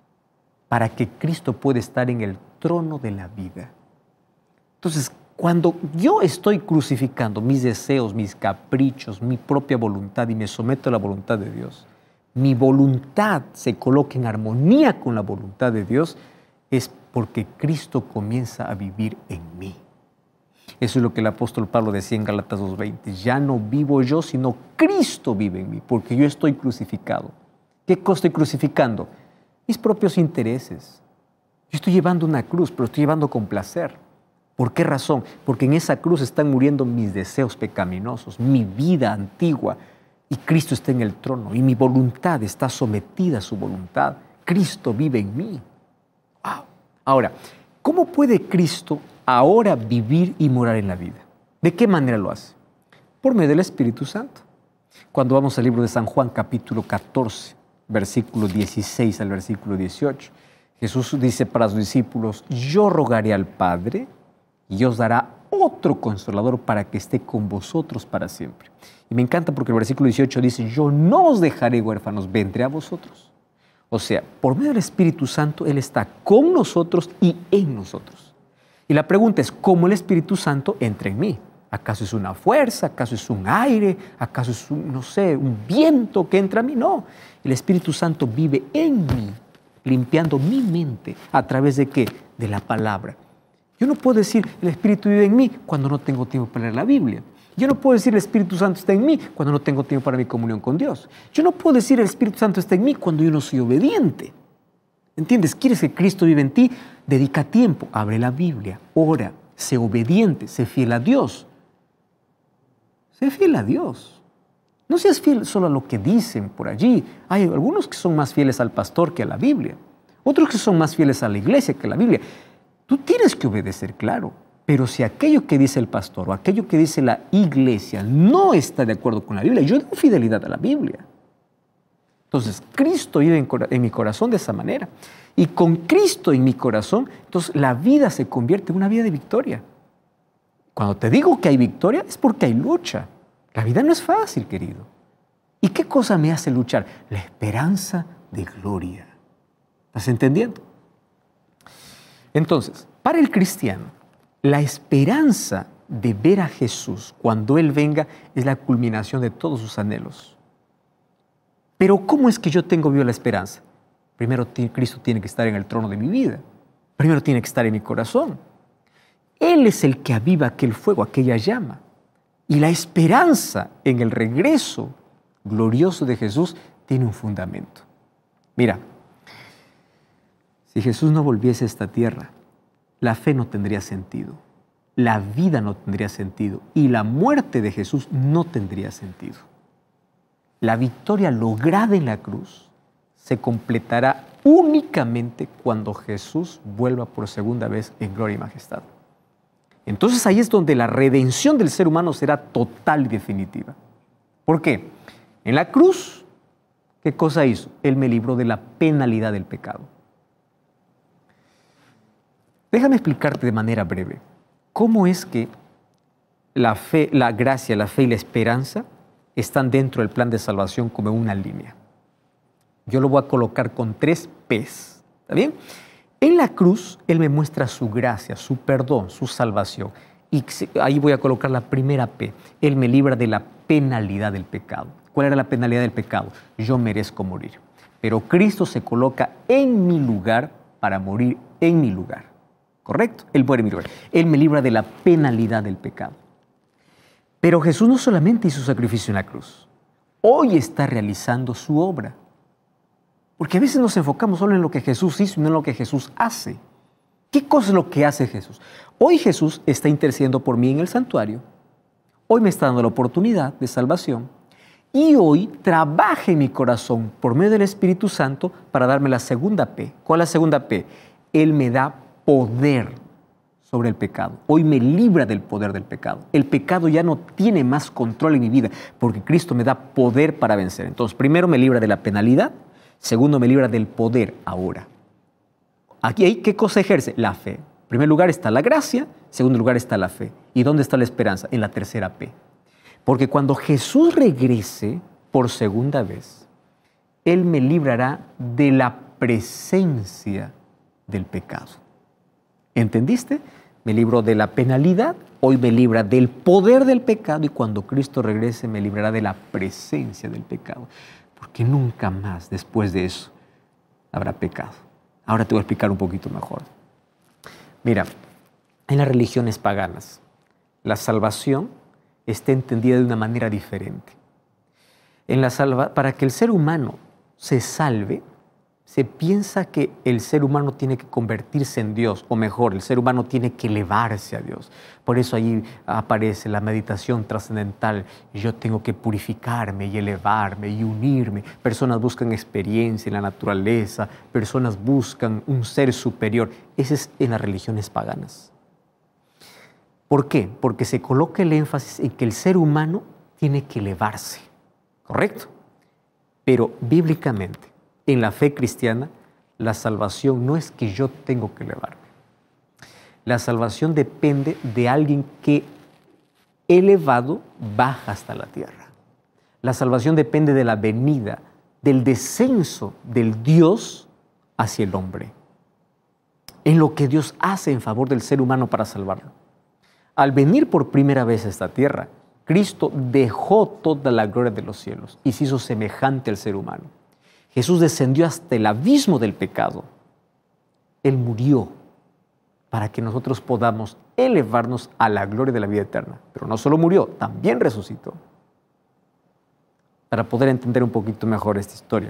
para que Cristo pueda estar en el trono de la vida. Entonces, cuando yo estoy crucificando mis deseos, mis caprichos, mi propia voluntad y me someto a la voluntad de Dios, mi voluntad se coloca en armonía con la voluntad de Dios, es porque Cristo comienza a vivir en mí. Eso es lo que el apóstol Pablo decía en Gálatas dos veinte. Ya no vivo yo, sino Cristo vive en mí, porque yo estoy crucificado. ¿Qué cosa estoy crucificando? Mis propios intereses. Yo estoy llevando una cruz, pero estoy llevando con placer. ¿Por qué razón? Porque en esa cruz están muriendo mis deseos pecaminosos, mi vida antigua, y Cristo está en el trono, y mi voluntad está sometida a su voluntad. Cristo vive en mí. Wow. Ahora, ¿cómo puede Cristo ahora vivir y morar en la vida? ¿De qué manera lo hace? Por medio del Espíritu Santo. Cuando vamos al libro de San Juan, capítulo catorce, versículo dieciséis al versículo dieciocho, Jesús dice para sus discípulos, yo rogaré al Padre y os dará otro consolador para que esté con vosotros para siempre. Y me encanta porque el versículo dieciocho dice, yo no os dejaré huérfanos, vendré a vosotros. O sea, por medio del Espíritu Santo, Él está con nosotros y en nosotros. Y la pregunta es, ¿cómo el Espíritu Santo entra en mí? ¿Acaso es una fuerza? ¿Acaso es un aire? ¿Acaso es un, no sé, un viento que entra a mí? No, el Espíritu Santo vive en mí, limpiando mi mente. ¿A través de qué? De la palabra. Yo no puedo decir, el Espíritu vive en mí cuando no tengo tiempo para leer la Biblia. Yo no puedo decir, el Espíritu Santo está en mí cuando no tengo tiempo para mi comunión con Dios. Yo no puedo decir, el Espíritu Santo está en mí cuando yo no soy obediente. ¿Entiendes? ¿Quieres que Cristo viva en ti? Dedica tiempo, abre la Biblia, ora, sé obediente, sé fiel a Dios. Sé fiel a Dios. No seas fiel solo a lo que dicen por allí. Hay algunos que son más fieles al pastor que a la Biblia. Otros que son más fieles a la iglesia que a la Biblia. Tú tienes que obedecer, claro. Pero si aquello que dice el pastor o aquello que dice la iglesia no está de acuerdo con la Biblia, yo doy fidelidad a la Biblia. Entonces, Cristo vive en, en mi corazón de esa manera. Y con Cristo en mi corazón, entonces la vida se convierte en una vida de victoria. Cuando te digo que hay victoria, es porque hay lucha. La vida no es fácil, querido. ¿Y qué cosa me hace luchar? La esperanza de gloria. ¿Estás entendiendo? Entonces, para el cristiano, la esperanza de ver a Jesús cuando Él venga es la culminación de todos sus anhelos. Pero ¿cómo es que yo tengo viva la esperanza? Primero, Cristo tiene que estar en el trono de mi vida. Primero tiene que estar en mi corazón. Él es el que aviva aquel fuego, aquella llama. Y la esperanza en el regreso glorioso de Jesús tiene un fundamento. Mira, Si Jesús no volviese a esta tierra, la fe no tendría sentido, la vida no tendría sentido y la muerte de Jesús no tendría sentido. La victoria lograda en la cruz se completará únicamente cuando Jesús vuelva por segunda vez en gloria y majestad. Entonces ahí es donde la redención del ser humano será total y definitiva. ¿Por qué? En la cruz, ¿qué cosa hizo? Él me libró de la penalidad del pecado. Déjame explicarte de manera breve cómo es que la fe, la gracia, la fe y la esperanza están dentro del plan de salvación como en una línea. Yo lo voy a colocar con tres P's, ¿está bien? En la cruz, Él me muestra su gracia, su perdón, su salvación. Y ahí voy a colocar la primera P. Él me libra de la penalidad del pecado. ¿Cuál era la penalidad del pecado? Yo merezco morir. Pero Cristo se coloca en mi lugar para morir en mi lugar. ¿Correcto? Él muere en mi lugar. Él me libra de la penalidad del pecado. Pero Jesús no solamente hizo sacrificio en la cruz. Hoy está realizando su obra. Porque a veces nos enfocamos solo en lo que Jesús hizo y no en lo que Jesús hace. ¿Qué cosa es lo que hace Jesús? Hoy Jesús está intercediendo por mí en el santuario. Hoy me está dando la oportunidad de salvación. Y hoy trabaja en mi corazón por medio del Espíritu Santo para darme la segunda P. ¿Cuál es la segunda P? Él me da poder sobre el pecado. Hoy me libra del poder del pecado. El pecado ya no tiene más control en mi vida porque Cristo me da poder para vencer. Entonces, primero me libra de la penalidad. Segundo, me libra del poder ahora. Aquí, ¿qué cosa ejerce? La fe. En primer lugar está la gracia, en segundo lugar está la fe. ¿Y dónde está la esperanza? En la tercera P. Porque cuando Jesús regrese por segunda vez, Él me librará de la presencia del pecado. ¿Entendiste? Me libró de la penalidad, hoy me libra del poder del pecado y cuando Cristo regrese me librará de la presencia del pecado. Porque nunca más después de eso habrá pecado. Ahora te voy a explicar un poquito mejor. Mira, en las religiones paganas, la salvación está entendida de una manera diferente. En la salva, para que el ser humano se salve, se piensa que el ser humano tiene que convertirse en Dios, o mejor, el ser humano tiene que elevarse a Dios. Por eso ahí aparece la meditación trascendental. Yo tengo que purificarme y elevarme y unirme. Personas buscan experiencia en la naturaleza, personas buscan un ser superior. Ese es en las religiones paganas. ¿Por qué? Porque se coloca el énfasis en que el ser humano tiene que elevarse, ¿correcto? Pero bíblicamente, en la fe cristiana, la salvación no es que yo tengo que elevarme. La salvación depende de alguien que elevado baja hasta la tierra. La salvación depende de la venida, del descenso del Dios hacia el hombre. En lo que Dios hace en favor del ser humano para salvarlo. Al venir por primera vez a esta tierra, Cristo dejó toda la gloria de los cielos y se hizo semejante al ser humano. Jesús descendió hasta el abismo del pecado. Él murió para que nosotros podamos elevarnos a la gloria de la vida eterna. Pero no solo murió, también resucitó. Para poder entender un poquito mejor esta historia.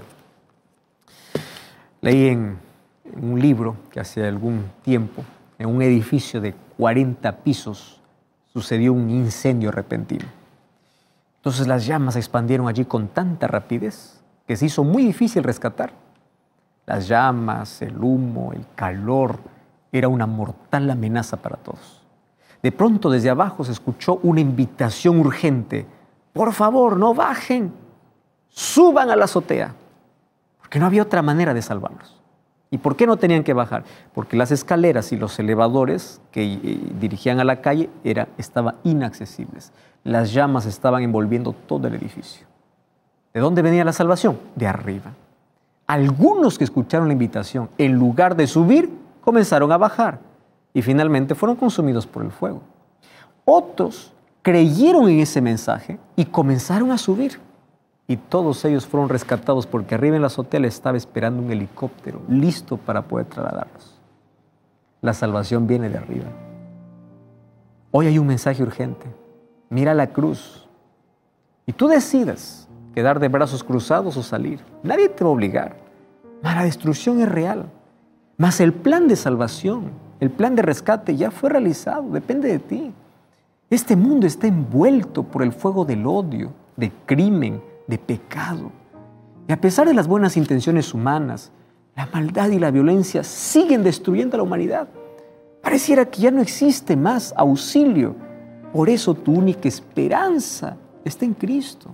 Leí en, en un libro que hace algún tiempo, en un edificio de cuarenta pisos, sucedió un incendio repentino. Entonces las llamas se expandieron allí con tanta rapidez que se hizo muy difícil rescatar. Las llamas, el humo, el calor, era una mortal amenaza para todos. De pronto desde abajo se escuchó una invitación urgente. Por favor, no bajen, suban a la azotea, porque no había otra manera de salvarlos. ¿Y por qué no tenían que bajar? Porque las escaleras y los elevadores que eh, dirigían a la calle era, estaban inaccesibles. Las llamas estaban envolviendo todo el edificio. ¿De dónde venía la salvación? De arriba. Algunos que escucharon la invitación, en lugar de subir, comenzaron a bajar y finalmente fueron consumidos por el fuego. Otros creyeron en ese mensaje y comenzaron a subir. Y todos ellos fueron rescatados porque arriba en la azotea les estaba esperando un helicóptero listo para poder trasladarlos. La salvación viene de arriba. Hoy hay un mensaje urgente. Mira la cruz. Y tú decides quedar de brazos cruzados o salir. Nadie te va a obligar. La destrucción es real. Mas el plan de salvación, el plan de rescate ya fue realizado, depende de ti. Este mundo está envuelto por el fuego del odio, de crimen, de pecado. Y a pesar de las buenas intenciones humanas, la maldad y la violencia siguen destruyendo a la humanidad. Pareciera que ya no existe más auxilio. Por eso tu única esperanza está en Cristo.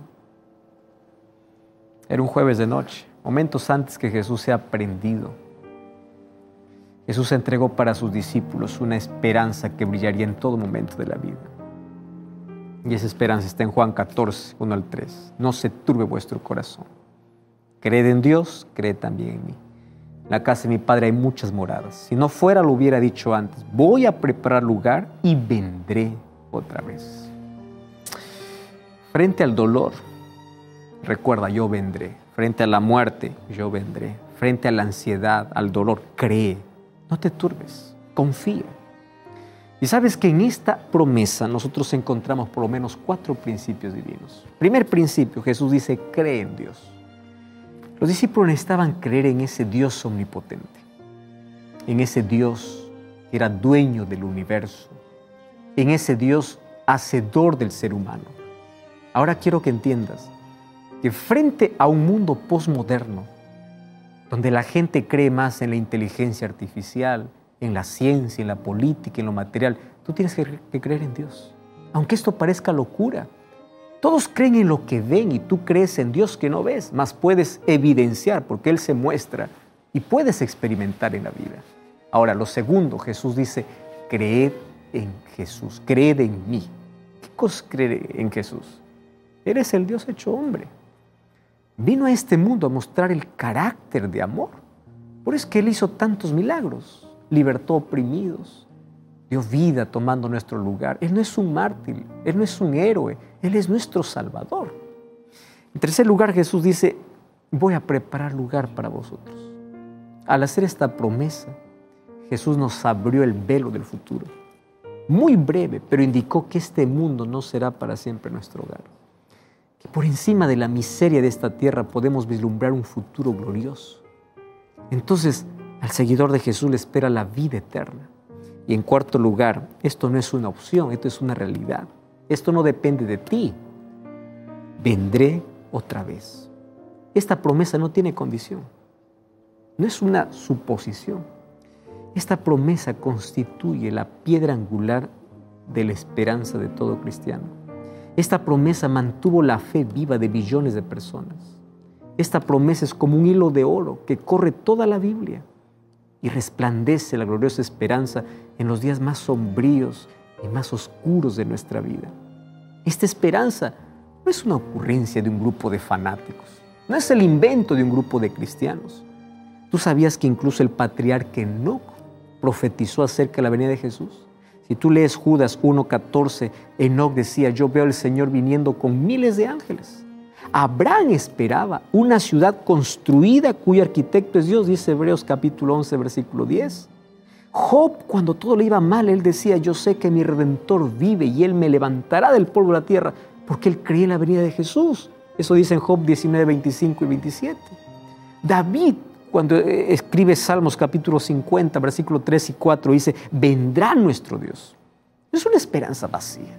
Era un jueves de noche, momentos antes que Jesús sea prendido. Jesús entregó para sus discípulos una esperanza que brillaría en todo momento de la vida. Y esa esperanza está en Juan catorce, uno al tres. No se turbe vuestro corazón. Creed en Dios, creed también en mí. En la casa de mi Padre hay muchas moradas. Si no fuera, lo hubiera dicho antes. Voy a preparar lugar y vendré otra vez. Frente al dolor, recuerda, yo vendré. Frente a la muerte, yo vendré. Frente a la ansiedad, al dolor, cree. No te turbes, confía. Y sabes que en esta promesa nosotros encontramos por lo menos cuatro principios divinos. Primer principio, Jesús dice, cree en Dios. Los discípulos necesitaban creer en ese Dios omnipotente, en ese Dios que era dueño del universo, en ese Dios hacedor del ser humano. Ahora quiero que entiendas que frente a un mundo posmoderno, donde la gente cree más en la inteligencia artificial, en la ciencia, en la política, en lo material, tú tienes que, que creer en Dios. Aunque esto parezca locura, todos creen en lo que ven y tú crees en Dios que no ves, mas puedes evidenciar porque Él se muestra y puedes experimentar en la vida. Ahora, lo segundo, Jesús dice, creed en Jesús, creed en mí. ¿Qué cosa es creer en Jesús? Eres el Dios hecho hombre. Vino a este mundo a mostrar el carácter de amor. Por eso es que Él hizo tantos milagros. Libertó oprimidos, dio vida tomando nuestro lugar. Él no es un mártir, Él no es un héroe, Él es nuestro Salvador. En tercer lugar, Jesús dice, voy a preparar lugar para vosotros. Al hacer esta promesa, Jesús nos abrió el velo del futuro. Muy breve, pero indicó que este mundo no será para siempre nuestro hogar. Que por encima de la miseria de esta tierra podemos vislumbrar un futuro glorioso. Entonces, al seguidor de Jesús le espera la vida eterna. Y en cuarto lugar, esto no es una opción, esto es una realidad. Esto no depende de ti. Vendré otra vez. Esta promesa no tiene condición. No es una suposición. Esta promesa constituye la piedra angular de la esperanza de todo cristiano. Esta promesa mantuvo la fe viva de billones de personas. Esta promesa es como un hilo de oro que corre toda la Biblia y resplandece la gloriosa esperanza en los días más sombríos y más oscuros de nuestra vida. Esta esperanza no es una ocurrencia de un grupo de fanáticos, no es el invento de un grupo de cristianos. ¿Tú sabías que incluso el patriarca Enoc profetizó acerca de la venida de Jesús? Si tú lees Judas uno catorce, Enoc decía, yo veo al Señor viniendo con miles de ángeles. Abraham esperaba una ciudad construida cuyo arquitecto es Dios, dice Hebreos capítulo once, versículo diez. Job, cuando todo le iba mal, él decía, yo sé que mi Redentor vive y Él me levantará del polvo de la tierra, porque él creía en la venida de Jesús. Eso dice en Job diecinueve, veinticinco y veintisiete. David, cuando escribe Salmos capítulo cincuenta, versículo tres y cuatro, dice, vendrá nuestro Dios. No es una esperanza vacía.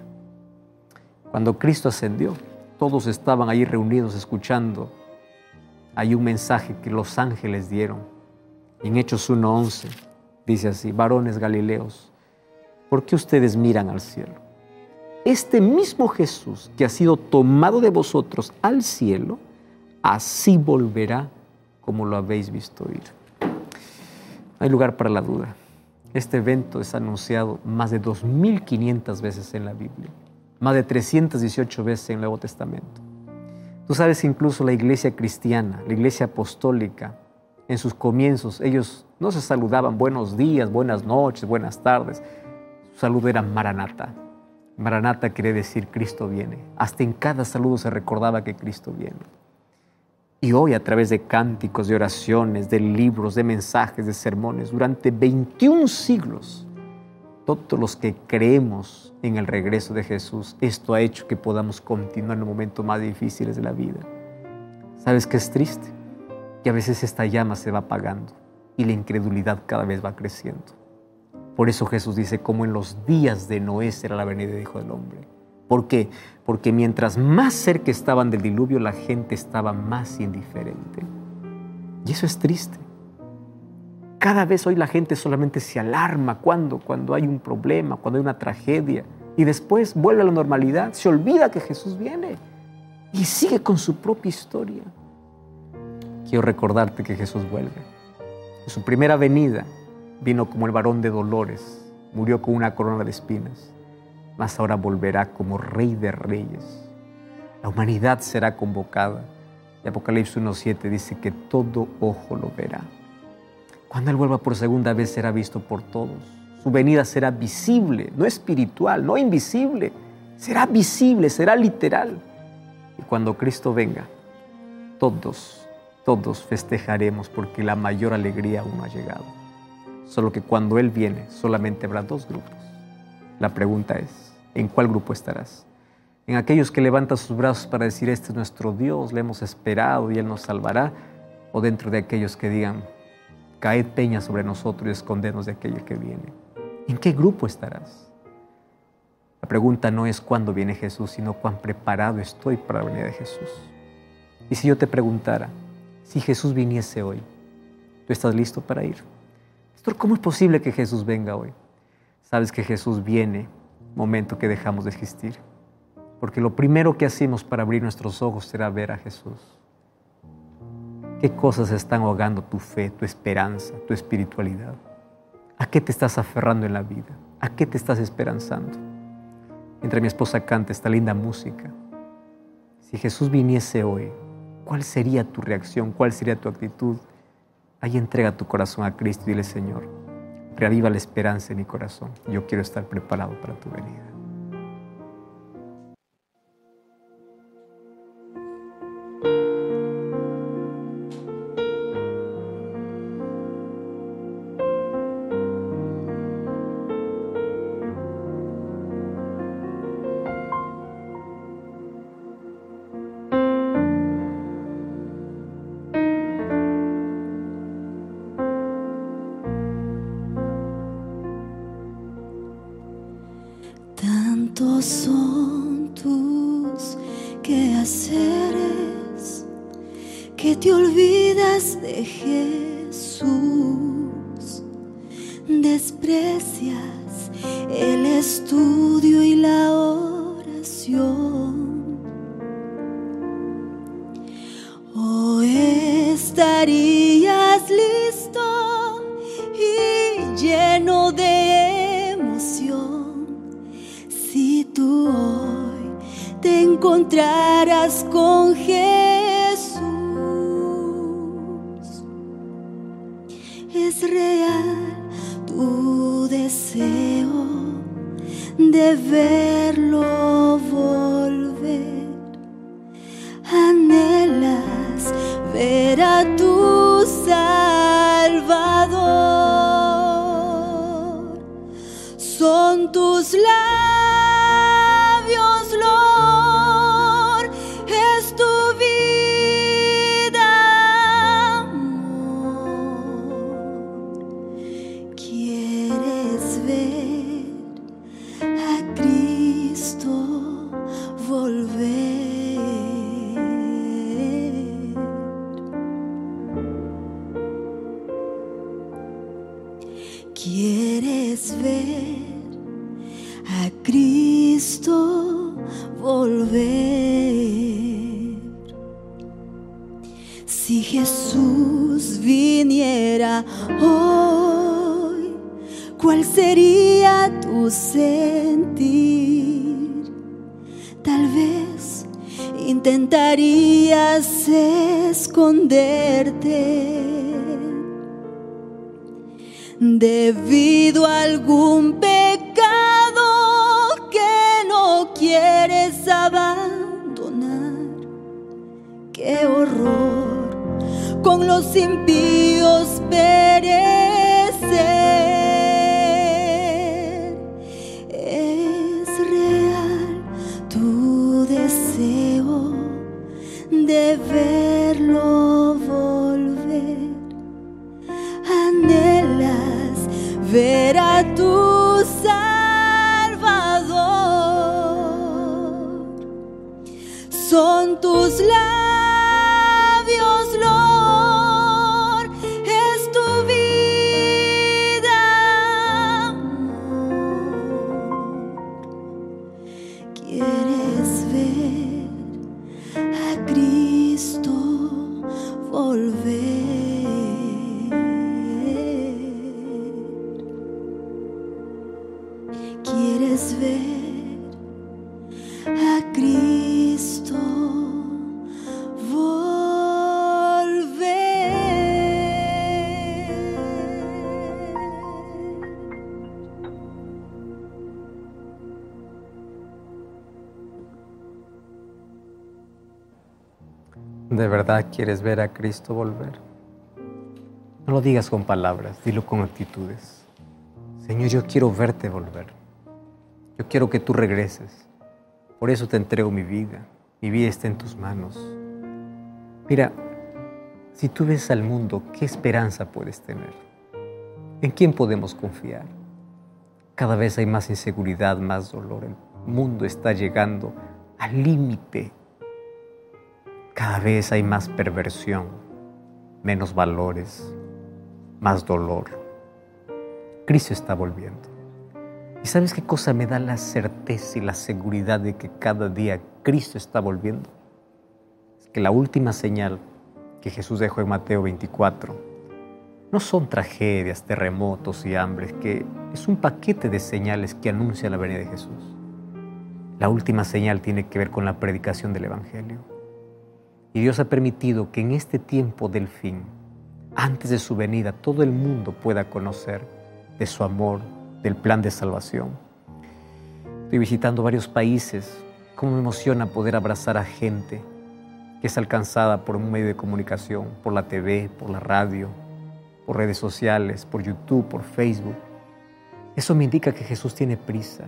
Cuando Cristo ascendió, todos estaban ahí reunidos escuchando. Hay un mensaje que los ángeles dieron. En Hechos uno once dice así, varones galileos, ¿por qué ustedes miran al cielo? Este mismo Jesús que ha sido tomado de vosotros al cielo, así volverá como lo habéis visto ir. No hay lugar para la duda. Este evento es anunciado más de dos mil quinientas veces en la Biblia. Más de trescientas dieciocho veces en el Nuevo Testamento. Tú sabes que incluso la iglesia cristiana, la iglesia apostólica, en sus comienzos, ellos no se saludaban buenos días, buenas noches, buenas tardes. Su saludo era Maranatha. Maranatha quiere decir Cristo viene. Hasta en cada saludo se recordaba que Cristo viene. Y hoy, a través de cánticos, de oraciones, de libros, de mensajes, de sermones, durante veintiún siglos, todos los que creemos en el regreso de Jesús, esto ha hecho que podamos continuar en los momentos más difíciles de la vida. ¿Sabes qué es triste? Que a veces esta llama se va apagando. y la incredulidad cada vez va creciendo. Por eso Jesús dice, como en los días de Noé será la venida del Hijo del Hombre. ¿Por qué? Porque mientras más cerca estaban del diluvio, la gente estaba más indiferente. Y eso es triste. Cada vez hoy la gente solamente se alarma. ¿Cuándo? Cuando hay un problema, cuando hay una tragedia. Y después vuelve a la normalidad. Se olvida que Jesús viene y sigue con su propia historia. Quiero recordarte que Jesús vuelve. En su primera venida vino como el varón de dolores, murió con una corona de espinas, mas ahora volverá como Rey de Reyes. La humanidad será convocada. Y Apocalipsis uno siete dice que todo ojo lo verá. Cuando Él vuelva por segunda vez será visto por todos. Su venida será visible, no espiritual, no invisible. Será visible, será literal. Y cuando Cristo venga, todos, todos festejaremos porque la mayor alegría aún no ha llegado. Solo que cuando Él viene, solamente habrá dos grupos. La pregunta es, ¿en cuál grupo estarás? ¿En aquellos que levantan sus brazos para decir, este es nuestro Dios, le hemos esperado y Él nos salvará? ¿O dentro de aquellos que digan, caed peña sobre nosotros y escondernos de aquel que viene? ¿En qué grupo estarás? La pregunta no es cuándo viene Jesús, sino cuán preparado estoy para la venida de Jesús. Y si yo te preguntara, si Jesús viniese hoy, ¿tú estás listo para ir? Pastor, ¿cómo es posible que Jesús venga hoy? Sabes que Jesús viene momento que dejamos de existir. Porque lo primero que hacemos para abrir nuestros ojos será ver a Jesús. ¿Qué cosas están ahogando tu fe, tu esperanza, tu espiritualidad? ¿A qué te estás aferrando en la vida? ¿A qué te estás esperanzando? Mientras mi esposa canta esta linda música, si Jesús viniese hoy, ¿cuál sería tu reacción? ¿Cuál sería tu actitud? Ahí entrega tu corazón a Cristo y dile, Señor, reaviva la esperanza en mi corazón. Yo quiero estar preparado para tu venida. Tantos son tus quehaceres que te olvidas de Jesús. Desprecias el estudio y la oración. ¿O estarías listo y lleno de emoción si tú hoy te encontraras con Jesús? Es real tu deseo de verlo volver. Anhelas ver a tu Salvador. Son tus labios, Lord, es tu vida, amor. Quieres ver a Cristo volver. Quieres ver a Cristo volver. Si Jesús viniera hoy, ¿cuál sería tu sentir? Tal vez intentarías esconderte debido a algún pecado que no quieres abandonar. ¡Qué horror! Con los impíos perecer. Es real tu deseo de verlo volver. volver. Quieres ver a Cristo ¿De verdad quieres ver a Cristo volver? No lo digas con palabras, dilo con actitudes. Señor, yo quiero verte volver. Yo quiero que tú regreses. Por eso te entrego mi vida. Mi vida está en tus manos. Mira, si tú ves al mundo, ¿qué esperanza puedes tener? ¿En quién podemos confiar? Cada vez hay más inseguridad, más dolor. El mundo está llegando al límite. Cada vez hay más perversión, menos valores, más dolor. Cristo está volviendo. ¿Y sabes qué cosa me da la certeza y la seguridad de que cada día Cristo está volviendo? Es que la última señal que Jesús dejó en Mateo veinticuatro no son tragedias, terremotos y hambres, que es un paquete de señales que anuncia la venida de Jesús. La última señal tiene que ver con la predicación del Evangelio. Y Dios ha permitido que en este tiempo del fin, antes de su venida, todo el mundo pueda conocer de su amor, del plan de salvación. Estoy visitando varios países. Cómo me emociona poder abrazar a gente que es alcanzada por un medio de comunicación, por la T V, por la radio, por redes sociales, por YouTube, por Facebook. Eso me indica que Jesús tiene prisa.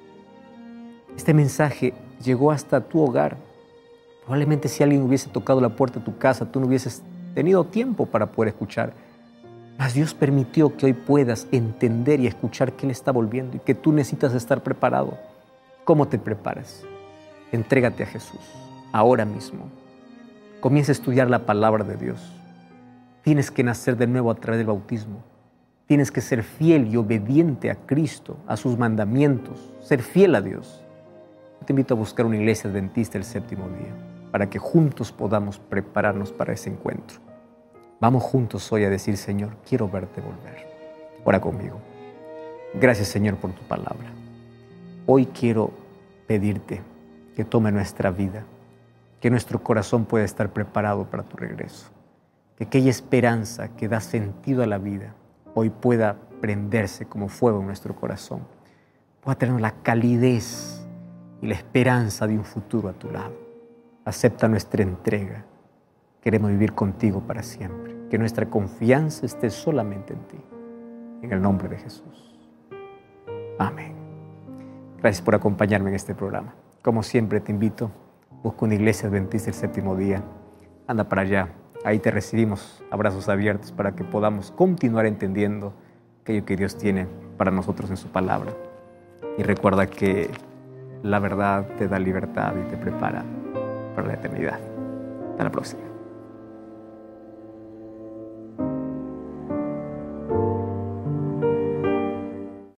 Este mensaje llegó hasta tu hogar. Probablemente si alguien hubiese tocado la puerta de tu casa, tú no hubieses tenido tiempo para poder escuchar. Mas Dios permitió que hoy puedas entender y escuchar que Él está volviendo y que tú necesitas estar preparado. ¿Cómo te preparas? Entrégate a Jesús, ahora mismo. Comienza a estudiar la palabra de Dios. Tienes que nacer de nuevo a través del bautismo. Tienes que ser fiel y obediente a Cristo, a sus mandamientos, ser fiel a Dios. Yo te invito a buscar una iglesia adventista el séptimo día, para que juntos podamos prepararnos para ese encuentro. Vamos juntos hoy a decir, Señor, quiero verte volver. Ora conmigo. Gracias, Señor, por tu palabra. Hoy quiero pedirte que tome nuestra vida, que nuestro corazón pueda estar preparado para tu regreso, que aquella esperanza que da sentido a la vida hoy pueda prenderse como fuego en nuestro corazón, pueda tener la calidez y la esperanza de un futuro a tu lado. Acepta nuestra entrega. Queremos vivir contigo para siempre. Que nuestra confianza esté solamente en ti. En el nombre de Jesús. Amén. Gracias por acompañarme en este programa. Como siempre te invito, busca una iglesia adventista el séptimo día. Anda para allá. Ahí te recibimos a brazos abiertos para que podamos continuar entendiendo aquello que Dios tiene para nosotros en su palabra. Y recuerda que la verdad te da libertad y te prepara para la eternidad. Hasta la próxima.